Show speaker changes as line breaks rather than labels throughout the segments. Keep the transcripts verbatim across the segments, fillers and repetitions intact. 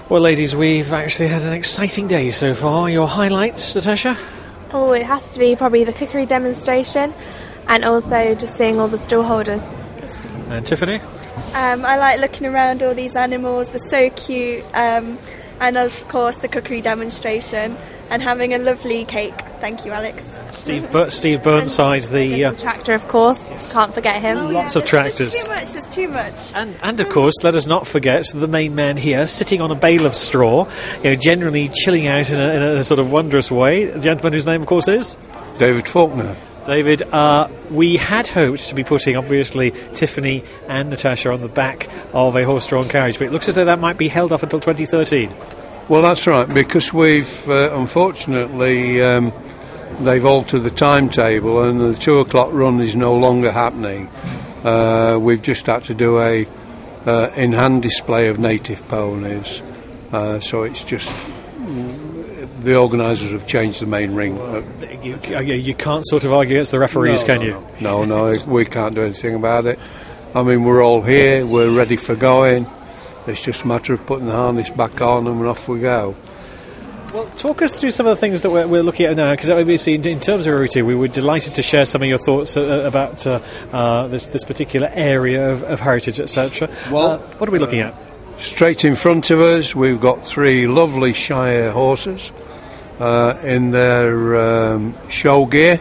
Well, ladies, we've actually had an exciting day so far. Your highlights, Natasha?
Oh, it has to be probably the cookery demonstration and also just seeing all the stallholders.
And Tiffany?
Um, I like looking around all these animals, they're so cute, um, and of course the cookery demonstration and having a lovely cake. Thank you, Alex.
Steve, Bur- Steve Burnside, the, uh,
the tractor, of course. Can't forget him.
Oh,
lots
yeah,
of tractors.
There's too much, there's too much.
And, and of course, let us not forget the main man here, sitting on a bale of straw, you know, generally chilling out in a, in a sort of wondrous way. The gentleman whose name, of course, is
David Faulkner.
David, uh, we had hoped to be putting, obviously, Tiffany and Natasha on the back of a horse-drawn carriage, but it looks as though that might be held off until twenty thirteen.
Well, that's right, because we've, uh, unfortunately, um, they've altered the timetable and the two o'clock run is no longer happening. Uh, we've just had to do a uh, in-hand display of native ponies, uh, so it's just... The organisers have changed the main ring.
You, you can't sort of argue against the referees,
no,
can
no,
you?
No, no, we can't do anything about it. I mean, we're all here, we're ready for going. It's just a matter of putting the harness back on and off we go.
Well, talk us through some of the things that we're, we're looking at now, because obviously in, in terms of a routine, we were delighted to share some of your thoughts uh, about uh, uh, this, this particular area of, of heritage, et cetera. Well, uh, what are we looking at?
Straight in front of us, we've got three lovely Shire horses. Uh, in their um, show gear.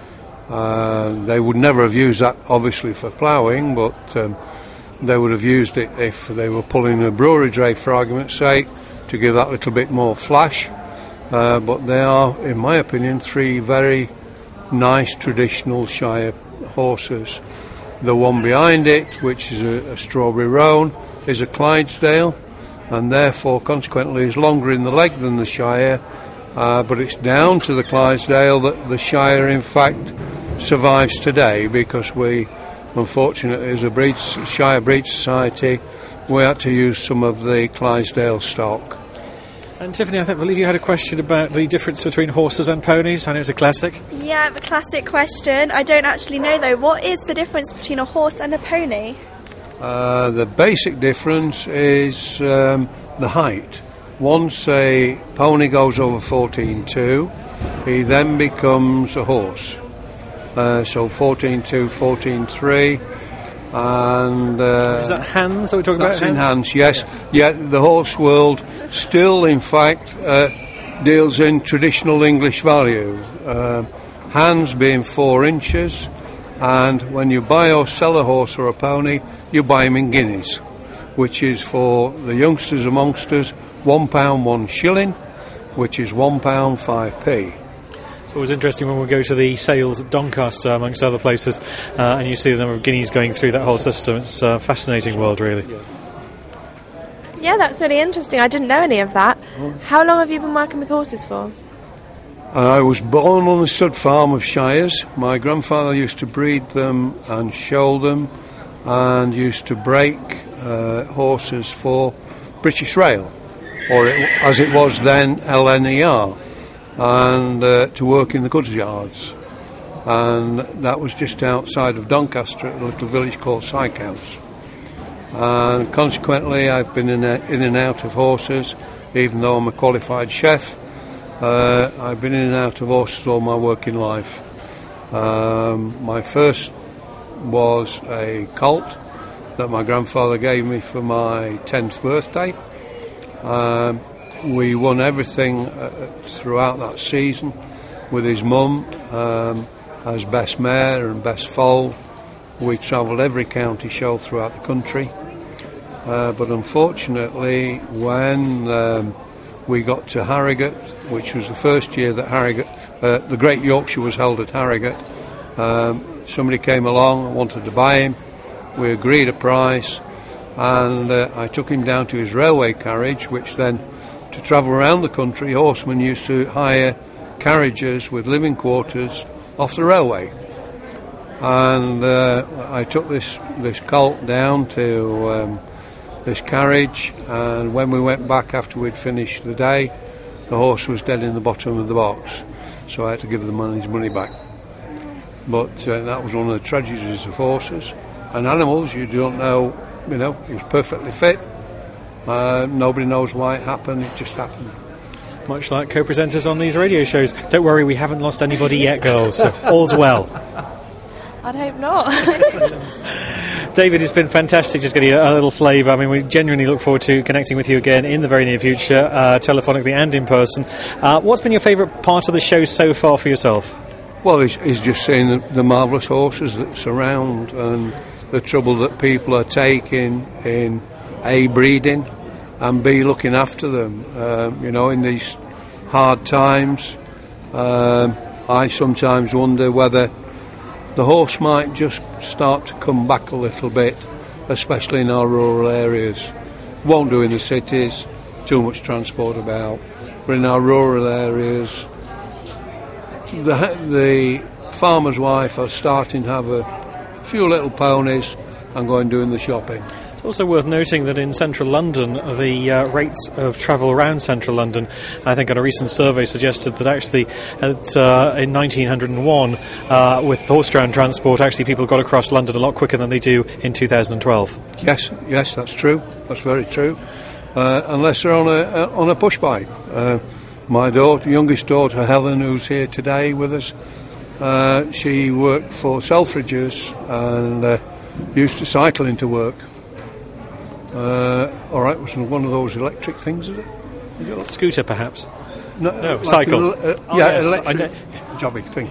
Uh, they would never have used that, obviously, for ploughing, but um, they would have used it if they were pulling a brewery dray, for argument's sake, to give that little bit more flash. Uh, but they are, in my opinion, three very nice traditional Shire horses. The one behind it, which is a, a Strawberry Roan, is a Clydesdale, and therefore, consequently, is longer in the leg than the Shire. Uh, but it's down to the Clydesdale that the Shire, in fact, survives today, because we, unfortunately, as a breed, Shire Breed Society, we had to use some of the Clydesdale stock.
And Tiffany, I think, believe you had a question about the difference between horses and ponies. I know it's a classic.
Yeah, the classic question. I don't actually know, though. What is the difference between a horse and a pony?
Uh, the basic difference is um, the height. Once a pony goes over fourteen two, he then becomes a horse. Uh, so fourteen two, fourteen three, and... Uh,
is that hands that we're talking
that's
about?
in hands, yes. Yet the horse world still, in fact, uh, deals in traditional English value. Uh, hands being four inches, and when you buy or sell a horse or a pony, you buy them in guineas, which is for the youngsters amongst us, one pound one shilling, which is one pound five p.
It's always interesting when we go to the sales at Doncaster, amongst other places, uh, and you see the number of guineas going through that whole system. It's a fascinating world, really.
Yeah, that's really interesting. I didn't know any of that. How long have you been working with horses for?
I was born on the stud farm of Shires. My grandfather used to breed them and show them, and used to break uh, horses for British Rail, or it, as it was then, L N E R, and uh, to work in the goods yards. And that was just outside of Doncaster at a little village called Sykehouse. And consequently, I've been in, a, in and out of horses, even though I'm a qualified chef. Uh, I've been in and out of horses all my working life. Um, my first was a colt that my grandfather gave me for my tenth birthday. Um, we won everything uh, throughout that season with his mum um, as best mare and best foal. We travelled every county show throughout the country. Uh, but unfortunately, when um, we got to Harrogate, which was the first year that Harrogate, uh, the Great Yorkshire was held at Harrogate, um, somebody came along and wanted to buy him. We agreed a price, and uh, I took him down to his railway carriage, which then, to travel around the country, horsemen used to hire carriages with living quarters off the railway. And uh, I took this, this colt down to um, this carriage, and when we went back after we'd finished the day, the horse was dead in the bottom of the box, so I had to give the man his money back. But uh, that was one of the tragedies of horses and animals. You don't know, you know, he was perfectly fit, Uh, nobody knows why it happened, it just happened.
Much like co-presenters on these radio shows. Don't worry, we haven't lost anybody yet, girls, so all's well.
I'd hope not.
David, it's been fantastic just getting a, a little flavour. I mean, we genuinely look forward to connecting with you again in the very near future, uh, telephonically and in person. Uh, what's been your favourite part of the show so far for yourself?
Well, it's, it's just seeing the, the marvellous horses that surround and the trouble that people are taking in A, breeding, and B, looking after them. Um, you know, in these hard times, um, I sometimes wonder whether the horse might just start to come back a little bit, especially in our rural areas. Won't do in the cities, too much transport about, but in our rural areas, the, the farmer's wife are starting to have a few little ponies and going doing the shopping.
It's also worth noting that in central London, the uh, rates of travel around central London, I think on a recent survey suggested that actually at, uh, in nineteen oh one, uh, with horse-drawn transport, actually people got across London a lot quicker than they do in two thousand twelve.
Yes, yes, that's true. That's very true. Uh, unless they're on a uh, on a push bike. Uh, my daughter, youngest daughter, Helen, who's here today with us, uh, she worked for Selfridges and uh, used to cycle into work. Uh, all right, was one of those electric things, is it? Is it
Scooter, perhaps?
No,
no
like
cycle.
An, uh,
oh,
yeah,
yes,
electric jobby thing.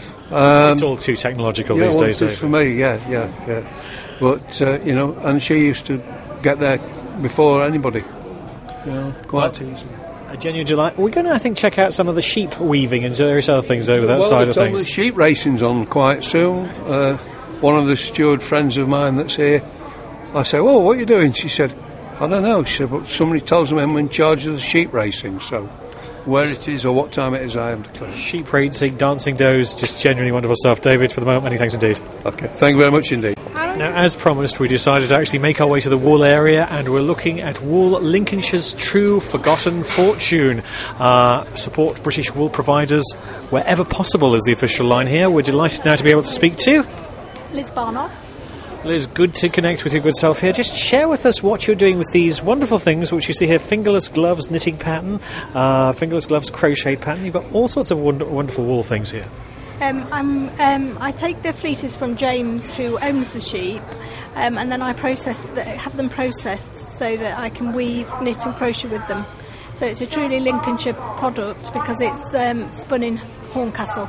Um, it's all too technological
yeah,
these
well,
days,
it is for me, yeah, yeah, yeah. But, uh, you know, and she used to get there before anybody. You know, quite
well,
easy.
A genuine delight. We're going to, I think, check out some of the sheep weaving and various other things over that
well,
side of things.
The sheep racing's on quite soon. Uh, one of the steward friends of mine that's here, I say, oh, what are you doing? She said, I don't know. She said, but somebody tells them I'm in charge of the sheep racing, so where it is or what time it is, I haven't a clue.
Sheep racing, dancing does, just genuinely wonderful stuff. David, for the moment, many thanks indeed.
Okay, thank you very much indeed.
Now, as promised, we decided to actually make our way to the wool area, and we're looking at Wool Lincolnshire's True Forgotten Fortune. Uh, support British wool providers wherever possible is the official line here. We're delighted now to be able to speak to
Liz Barnard.
Liz, good to connect with your good self here. Just share with us what you're doing with these wonderful things, which you see here, fingerless gloves knitting pattern, uh, fingerless gloves crochet pattern. You've got all sorts of wonder- wonderful wool things here.
Um, I'm, um, I take the fleeces from James, who owns the sheep, um, and then I process the, have them processed so that I can weave, knit and crochet with them. So it's a truly Lincolnshire product because it's um, spun in Horncastle.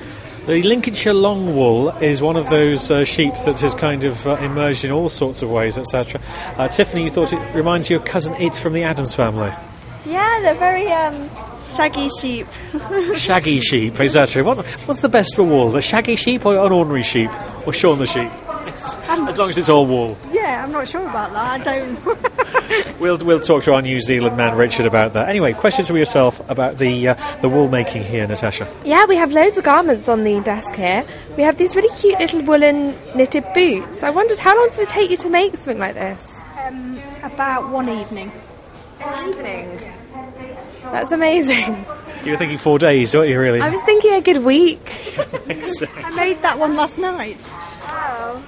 The Lincolnshire long wool is one of those uh, sheep that has kind of uh, emerged in all sorts of ways, et cetera. Uh, Tiffany, you thought it reminds you of Cousin It from the Addams Family.
Yeah, they're very um, shaggy sheep.
Shaggy sheep, et cetera. What, what's the best for wool, the shaggy sheep or an ordinary sheep? Or Shaun the sheep? As long as it's all wool.
Yeah, I'm not sure about that. I don't...
we'll we'll talk to our New Zealand man Richard about that. Anyway, questions for yourself about the uh, the wool making here, Natasha.
Yeah, we have loads of garments on the desk here. We have these really cute little woolen knitted boots. I wondered, how long does it take you to make something like this?
Um, about one evening.
An evening? That's amazing.
You were thinking four days, weren't you, really?
I was thinking a good week.
I made that one last night.
Wow.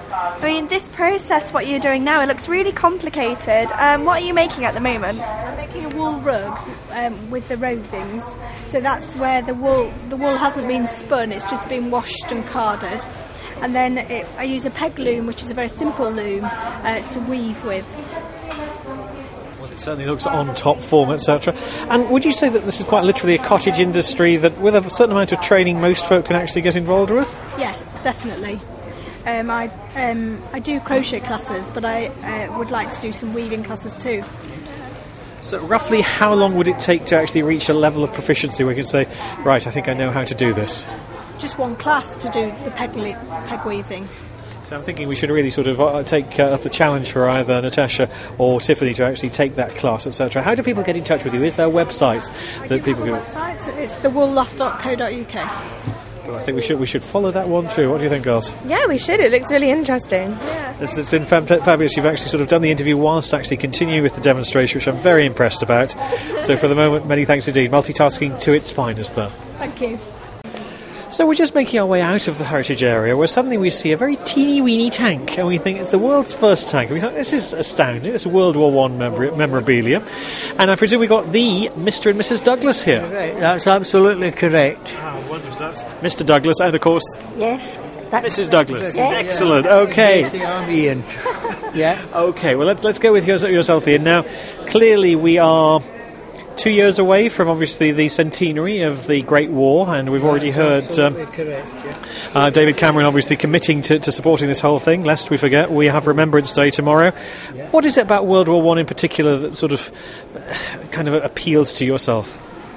I mean, this process, what you're doing now, it looks really complicated. Um, what are you making at the moment?
I'm making a wool rug um, with the rovings. So that's where the wool the wool hasn't been spun, it's just been washed and carded. And then it, I use a peg loom, which is a very simple loom, uh, to weave with.
Well, it certainly looks on top form, et cetera. And would you say that this is quite literally a cottage industry that, with a certain amount of training, most folk can actually get involved with?
Yes, definitely. Um, I um, I do crochet classes, but I uh, would like to do some weaving classes too.
So roughly how long would it take to actually reach a level of proficiency where you can say, right, I think I know how to do this?
Just one class to do the peg, le- peg weaving.
So I'm thinking we should really sort of uh, take uh, up the challenge for either Natasha or Tiffany to actually take that class, et cetera. How do people get in touch with you? Is there websites
I
that people
can... Website. It's the wool loft dot co dot uk.
Well, I think we should we should follow that one through. What do you think, girls?
Yeah, we should. It looks really interesting.
Yeah.
It's, it's been fab- fabulous. You've actually sort of done the interview whilst actually continuing with the demonstration, which I'm very impressed about. So for the moment, many thanks indeed. Multitasking to its finest, though.
Thank you.
So we're just making our way out of the heritage area where suddenly we see a very teeny weeny tank and we think it's the world's first tank. And we thought, this is astounding. It's World War One memor- memorabilia. And I presume we got the Mister and Missus Douglas here.
Right, that's absolutely correct.
Ah, wonderful. That's Mister Douglas and, of course,
Yes. That's
Missus Douglas.
Yeah.
Excellent. Okay.
I'm Ian. Yeah.
Okay, well, let's, let's go with yours, yourself, Ian. Now, clearly we are two years away from, obviously, the centenary of the Great War, and we've already heard um,
correct, yeah.
uh, David Cameron obviously committing to, to supporting this whole thing. Lest we forget, we have Remembrance Day tomorrow.
Yeah.
What is it about World War One in particular that sort of kind of appeals to yourself?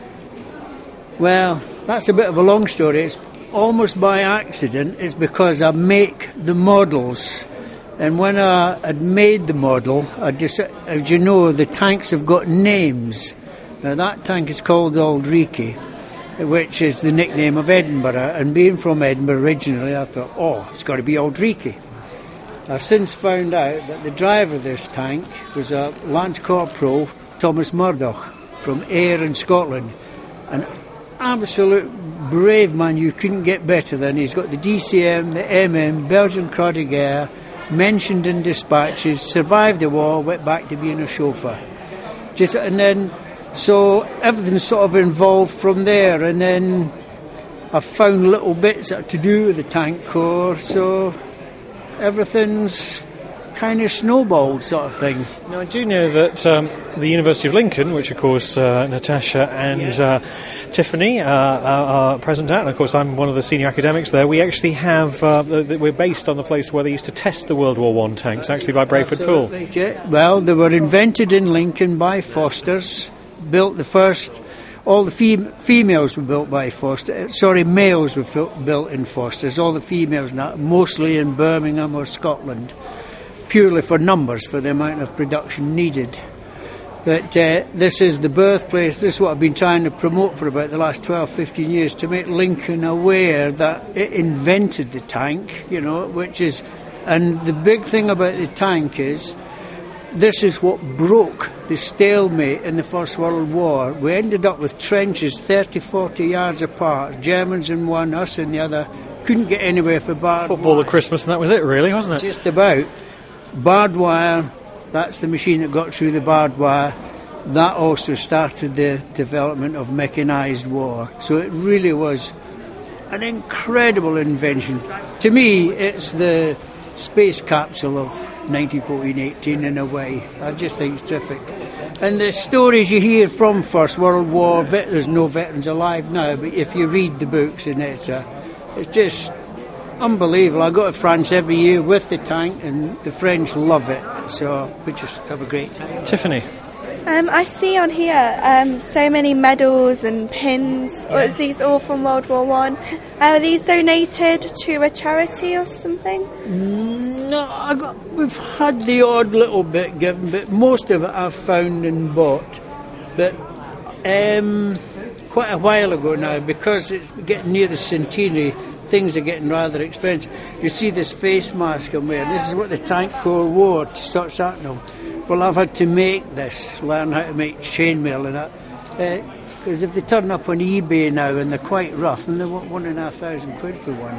Well, that's a bit of a long story. It's almost by accident. It's because I make the models. And when I had made the model, I just, as you know, the tanks have got names. Now, that tank is called Aldriki, which is the nickname of Edinburgh. And being from Edinburgh originally, I thought, oh, it's got to be Aldriki. I've since found out that the driver of this tank was a Lance Corporal, Thomas Murdoch, from Ayr in Scotland. An absolute brave man, you couldn't get better than. He's got the D C M, the M M, Belgian Croix de Guerre, mentioned in dispatches, survived the war, went back to being a chauffeur. Just and then, so everything's sort of involved from there. And then I found little bits that had to do with the tank corps. So everything's kind of snowballed, sort of thing.
Now, I do know that um, the University of Lincoln, which of course uh, Natasha and uh, Tiffany uh, are, are present at, and of course I'm one of the senior academics there, we actually have, uh, the, we're based on the place where they used to test the World War One tanks, actually by Brayford Pool.
Yeah. Well, they were invented in Lincoln by Fosters, built the first, all the fem- females were built by Foster, sorry, males were fil- built in Fosters, all the females now, mostly in Birmingham or Scotland, purely for numbers, for the amount of production needed. But uh, this is the birthplace, this is what I've been trying to promote for about the last twelve, fifteen years, to make Lincoln aware that it invented the tank, you know, which is, and the big thing about the tank is, this is what broke the stalemate in the First World War. We ended up with trenches thirty, forty yards apart, Germans in one, us in the other, couldn't get anywhere for barbed
Football
wire.
at Christmas, and that was it, really, wasn't it?
Just about. Barbed wire, that's the machine that got through the barbed wire. That also started the development of mechanised war. So it really was an incredible invention. To me, it's the space capsule of nineteen fourteen eighteen in a way. I just think it's terrific. And the stories you hear from First World War, vet- there's no veterans alive now, but if you read the books in it, uh, it's just unbelievable. I go to France every year with the tank, and the French love it. So we just have a great time.
Tiffany.
Um, I see on here um, so many medals and pins. Or is these all from World War One? Are these donated to a charity or something?
No, I got, we've had the odd little bit given, but most of it I've found and bought. But um, quite a while ago now, because it's getting near the centenary, things are getting rather expensive. You see this face mask I'm wearing. This is what the tank corps wore to start Sharpnel. Well, I've had to make this, learn how to make chainmail and that. Because uh, if they turn up on eBay now and they're quite rough, and they want one and a half thousand quid for one,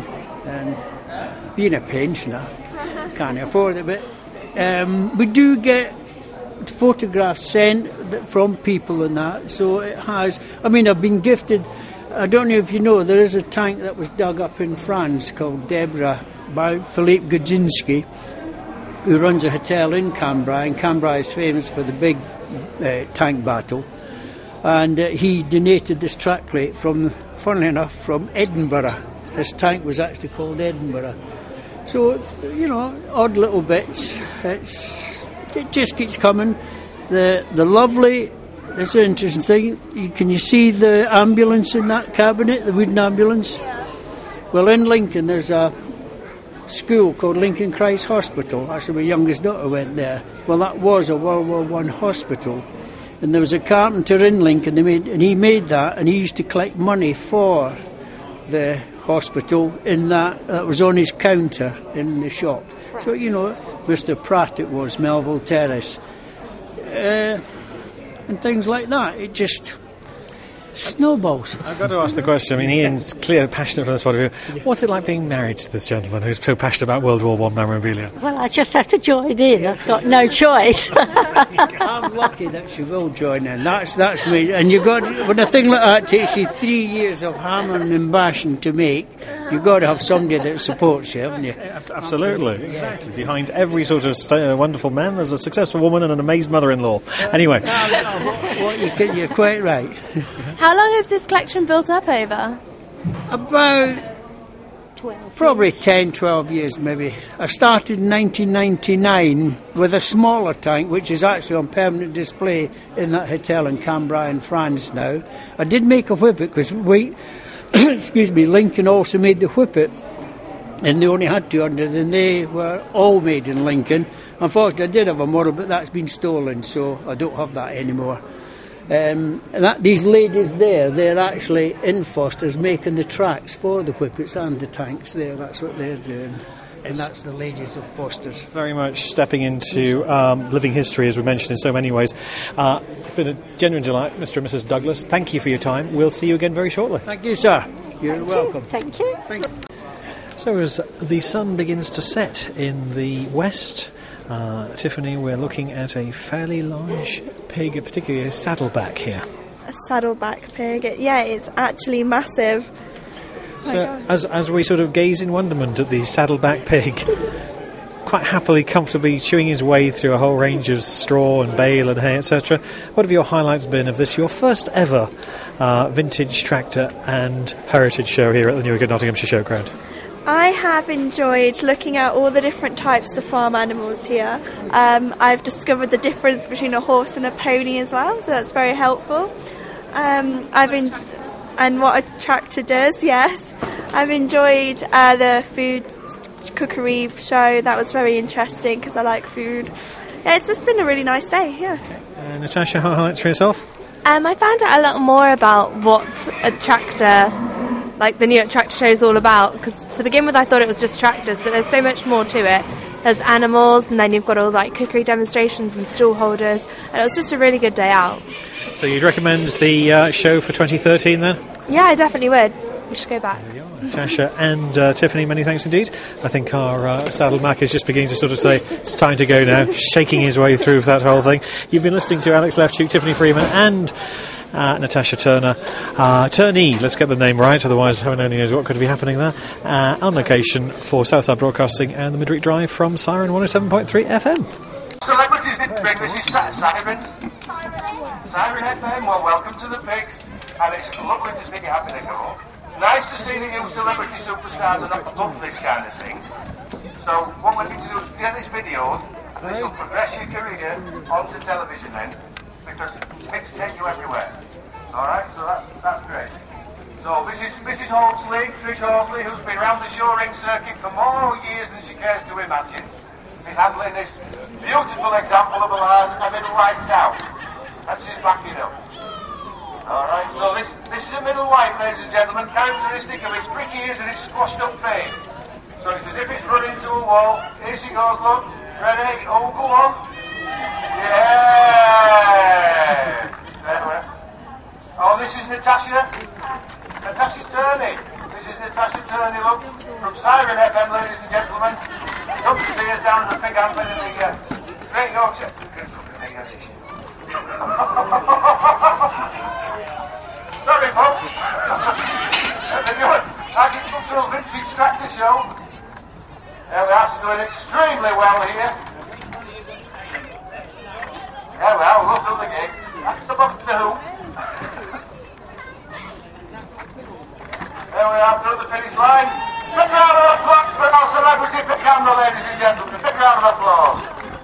and being a pensioner, can't afford it. But um, we do get photographs sent from people and that, so it has. I mean, I've been gifted. I don't know if you know, there is a tank that was dug up in France called Deborah by Philippe Godzinski, who runs a hotel in Cambrai, and Cambrai is famous for the big uh, tank battle. And uh, he donated this track plate from, funnily enough, from Edinburgh. This tank was actually called Edinburgh. So, it's, you know, odd little bits. It's, it just keeps coming. The the lovely, this is an interesting thing. You, can you see the ambulance in that cabinet, the wooden ambulance?
Yeah.
Well, in Lincoln, there's a school called Lincoln Christ Hospital. Actually, my youngest daughter went there. Well, that was a World War One hospital, and there was a carpenter in Lincoln. They made, and he made that, and he used to collect money for the hospital. In that, that was on his counter in the shop. So you know, Mister Pratt, it was Melville Terrace, uh, and things like that. It just Snowballs.
I've got to ask the question. I mean, Ian's clearly passionate from this point of view. What's it like being married to this gentleman who's so passionate about World War One memorabilia?
Well, I just have to join in. I've got no choice.
I'm lucky that she will join in. That's that's me. And you got when a thing like that takes you three years of hammering and bashing to make, you've got to have somebody that supports you, haven't you?
Absolutely, exactly. Behind every sort of st- uh, wonderful man, there's a successful woman and an amazed mother-in-law. Anyway,
what, what you can, you're quite right.
How long has this collection built up over?
About probably ten, twelve years maybe. I started in nineteen ninety-nine with a smaller tank, which is actually on permanent display in that hotel in Cambrai in France now. I did make a whippet because we, excuse me, Lincoln also made the whippet, and they only had two hundred, and they were all made in Lincoln. Unfortunately, I did have a model, but that's been stolen, so I don't have that anymore. Um, and that, these ladies there, they're actually in Foster's making the tracks for the whippets and the tanks there. That's what they're doing. And that's the ladies of Foster's.
Very much stepping into um, living history, as we mentioned in so many ways. Uh, it's been a genuine delight, Mister and Missus Douglas. Thank you for your time. We'll see you again very shortly.
Thank you, sir. You're
Thank
welcome.
You. Thank you.
Thank you.
So as the sun begins to set in the west, uh, Tiffany, we're looking at a fairly large pig, particularly a saddleback here.
A saddleback pig. It, yeah, it's actually massive.
So as as we sort of gaze in wonderment at the saddleback pig, quite happily, comfortably chewing his way through a whole range of straw and bale and hay, et cetera, what have your highlights been of this, your first ever uh, vintage tractor and heritage show here at the Newark and Nottinghamshire Showground?
I have enjoyed looking at all the different types of farm animals here. Um, I've discovered the difference between a horse and a pony as well, so that's very helpful. Um, I've en- and what a tractor does, yes. I've enjoyed uh, the food cookery show. That was very interesting because I like food. Yeah, it's just been a really nice day. Yeah.
Uh, Natasha, highlights for yourself?
Um, I found out a lot more about what a tractor, like the Newark Tractor Show, is all about. Because to begin with, I thought it was just tractors, but there's so much more to it. There's animals, and then you've got all like cookery demonstrations and stall holders, and it was just a really good day out.
So you'd recommend the uh, show for twenty thirteen then?
Yeah, I definitely would. We should go back.
Natasha and uh, Tiffany, many thanks indeed. I think our uh, saddleback is just beginning to sort of say it's time to go now, shaking his way through that whole thing. You've been listening to Alex Lefchuk, Tiffany Freeman and uh, Natasha Turner. Uh, Turney, let's get the name right, otherwise heaven only knows what could be happening there. Uh, on location for Southside Broadcasting and the Midweek Drive from Siren one oh seven point three F M.
Celebrities didn't bring this is Siren. Siren F M, well, welcome to the pigs. And it's lovely to see you having a go. Nice to see that you celebrity superstars are not above this kind of thing. So what we need to do is get this video. This will progress your career onto television then, because pigs take you everywhere. Alright, so that's that's great. So this is Missus Horsley, Trish Horsley, who's been around the show ring circuit for more years than she cares to imagine. She's handling this beautiful example of a lad, a middle lights out. And she's backing up. Alright, so this this is a middle white, ladies and gentlemen, characteristic of its pricky ears and its squashed up face. So it's as if it's run into a wall. Here she goes, look. Ready? Oh, go on. Yes! There we are. Oh, this is Natasha. Natasha Turney. This is Natasha Turney, look. From Siren F M, ladies and gentlemen. Come to see us down at the Pig Antler in the uh, Great Yorkshire. Sorry, folks. That's a good agricultural vintage tractor show. There we are, she's doing extremely well here. There we are, we'll go through the gate. That's the bump to the hoop. There we are, through the finish line. Big round of applause for our celebrity pick camera, ladies and gentlemen. Big round of applause.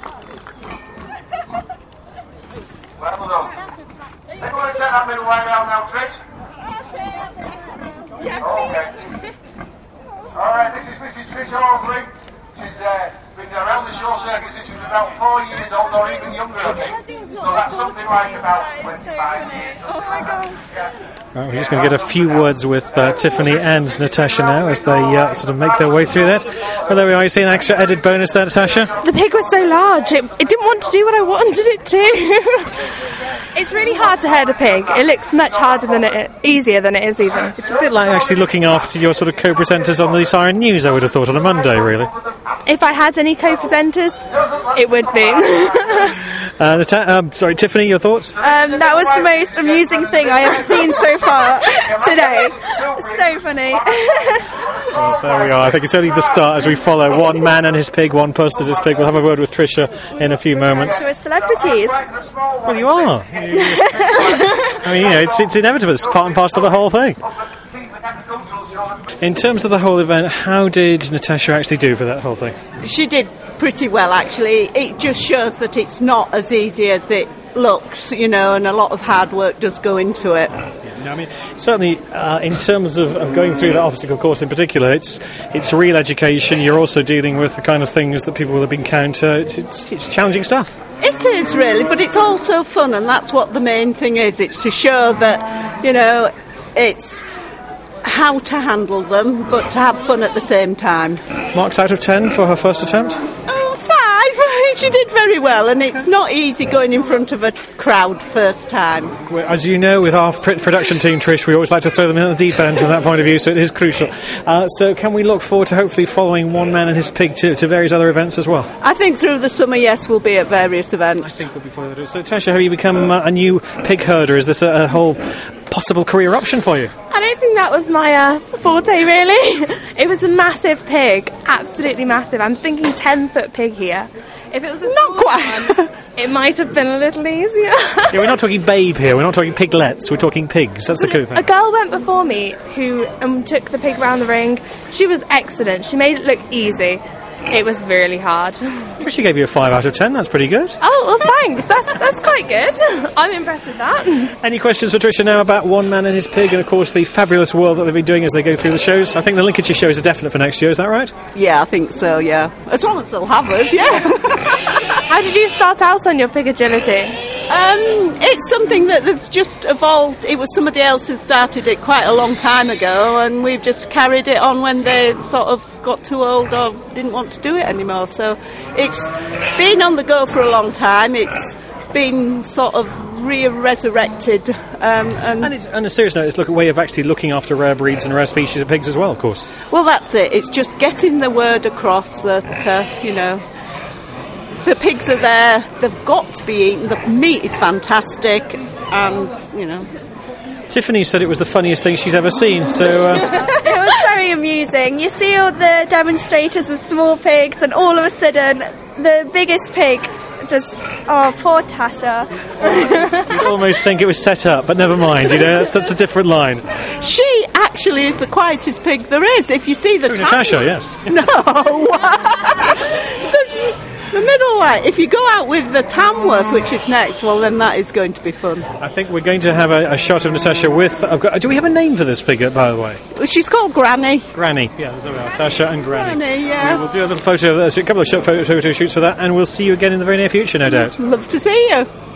Well done. Think we're going to take that middle way round now, Trish? Okay. Alright, this is Missus Trish Horsley. She's uh, been around the show circuit since she was about four years old, or even younger, I think. So that's something like about twenty-five years.
Oh my gosh.
Right, we're just going to get a few words with uh, Tiffany and Natasha now as they uh, sort of make their way through that. Well, there we are. You see an extra added bonus there, Natasha?
The pig was so large, it, it didn't want to do what I wanted it to. It's really hard to herd a pig. It looks much harder than it, easier than it is even.
It's a bit like actually looking after your sort of co-presenters on the Siren News, I would have thought, on a Monday, really.
If I had any co-presenters, it would be.
uh, Nata- um, sorry, Tiffany, your thoughts?
Um, that was the most amusing thing I have seen so far today. It's so funny.
Well, there we are. I think it's only the start as we follow one man and his pig, one post as his pig. We'll have a word with Tricia in a few moments.
We're celebrities.
Well, you are. I mean, you know, it's, it's inevitable. It's part and parcel of the whole thing. In terms of the whole event, how did Natasha actually do for that whole thing?
She did pretty well, actually. It just shows that it's not as easy as it looks, you know, and a lot of hard work does go into it.
Yeah, I mean, certainly, uh, in terms of, of going through that obstacle course in particular, it's it's real education. You're also dealing with the kind of things that people will encounter. It's, it's, it's challenging stuff.
It is, really, but it's also fun, and that's what the main thing is. It's to show that, you know, it's how to handle them, but to have fun at the same time.
Marks out of ten for her first attempt?
Oh, five. She did very well, and it's not easy going in front of a crowd first time.
As you know, with our pr- production team, Trish, we always like to throw them in the deep end from that point of view, so it is crucial. Uh, so can we look forward to hopefully following One Man and His Pig to, to various other events as well?
I think through the summer, yes, we'll be at various events.
I think we'll be following that. So, Tasha, have you become uh, a new pig herder? Is this a, a whole possible career option for you?
I don't think that was my uh, forte, really. It was a massive pig, absolutely massive. I'm thinking ten-foot pig here. If it was a
not quite,
one, it might have been a little easier.
Yeah, we're not talking babe here. We're not talking piglets. We're talking pigs. That's the cool thing.
A girl went before me who um, took the pig round the ring. She was excellent. She made it look easy. It was really hard.
Tricia gave you a five out of ten. That's pretty good.
Oh, well, thanks. That's that's quite good. I'm impressed with that.
Any questions for Tricia now about One Man and His Pig and, of course, the fabulous world that they've been doing as they go through the shows? I think the Lincolnshire shows are definite for next year. Is that right?
Yeah, I think so, yeah. As long as they'll have us, yeah.
How did you start out on your pig agility?
Um, it's something that that's just evolved. It was somebody else who started it quite a long time ago, and we've just carried it on when they sort of got too old or didn't want to do it anymore. So it's been on the go for a long time. It's been sort of re-resurrected. Um, and,
and, it's, and a serious note, it's look, a way of actually looking after rare breeds and rare species of pigs as well, of course.
Well, that's it. It's just getting the word across that, uh, you know, the pigs are there, they've got to be eaten, the meat is fantastic, and, you know.
Tiffany said it was the funniest thing she's ever seen, so... Uh...
It was very amusing. You see all the demonstrators with small pigs, and all of a sudden, the biggest pig just... Oh, poor Tasha.
You'd almost think it was set up, but never mind, you know, that's, that's a different line.
She actually is the quietest pig there is, if you see the...
Oh, Natasha, yes.
No! The middle one. If you go out with the Tamworth, which is next, well, then that is going to be fun.
I think we're going to have a, a shot of Natasha with... I've got, do we have a name for this pig, by the way?
She's called Granny.
Granny. Yeah, there we are. Tasha and Granny.
Granny, yeah.
We will do a little photo, a couple of photo, photo shoots for that, and we'll see you again in the very near future, no doubt.
Love to see you.